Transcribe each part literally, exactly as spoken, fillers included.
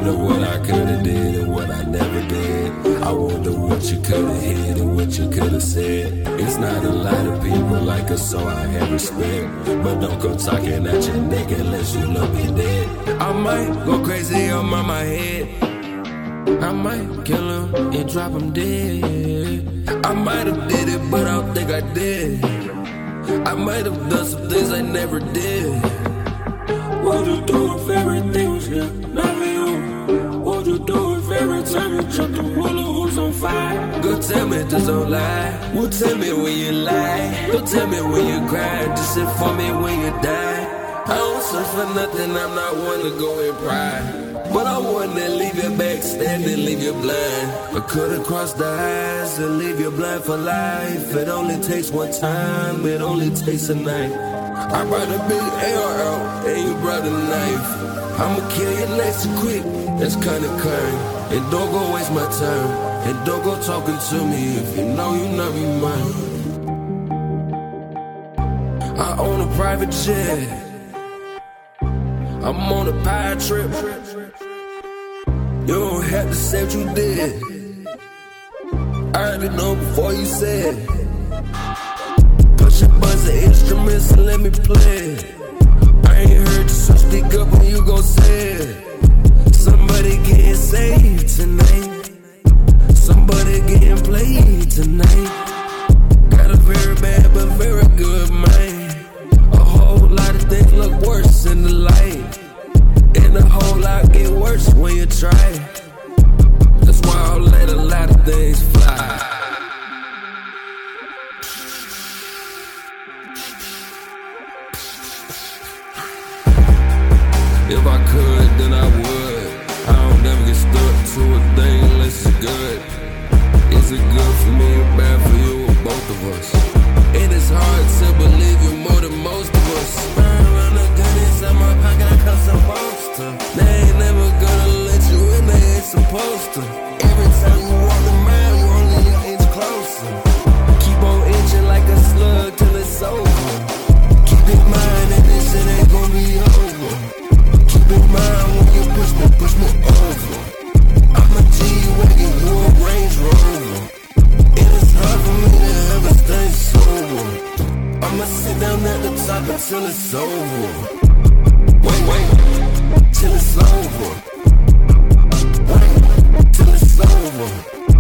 wonder what I could've did and what I never did. I wonder what you could've hid and what you could've said. It's not a lot of people like us, so I have respect. But don't go talking at your neck unless you look me dead. I might go crazy on my, my head. I might kill him and drop him dead. I might have did it, but I don't think I did. I might have done some things I never did. What you do if everything was here? Not for you. What you do if every time you jump the hula hoops on fire? Go tell me, just don't lie. Well, tell me when you lie. Go tell me when you cry. Just sit for me when you die. I don't search for nothing, I'm not one to go and pry. But I wanna leave you backstanding, leave you blind. I could've crossed the eyes and leave you blind for life. It only takes one time, it only takes a night. I brought a big A R out, and you brought a knife. I'ma kill you nice and quick, that's kinda kind. And don't go waste my time, and don't go talking to me if you know you not be mine. I own a private jet, I'm on a pirate trip. You don't have to say what you did, I already know before you said. Push a bunch of instruments and let me play. I ain't heard you, so speak up when you gon' say it. Somebody getting saved tonight, somebody getting played tonight. Got a very bad but very good mind. A whole lot of things look worse in the light, and a whole lot get worse when you try. That's why I'll let a lot of things fly. If I could, then I would. I don't never get stuck to a thing unless it's good. Is it good for me or bad for you or both of us? And it's hard to believe you more than most of us. Burn around the gun inside my pocket, I come supposed to. They ain't never gonna let you in, they ain't supposed to. Every time you walk the mile, you only an inch closer. Keep on inching like a slug till it's over. Keep in mind that this shit ain't gonna be over. Keep in mind when you push me, push me over. I'm a G-Wagon, you a Range Rover. It is hard for me to ever stay sober. I'ma sit down at the top until it's over. Wait, wait, till it's over. Wait, till it's over.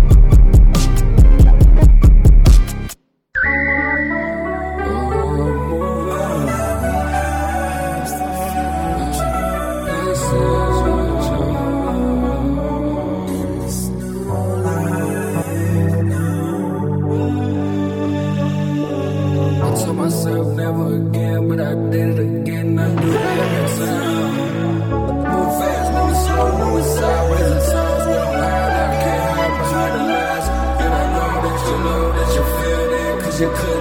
Myself never again, but I did it again. I do it every time. Move fast, move slow, move sideways and times. We don't hide, I can't hide behind the lies. And I know that you know that you feel it, cause you could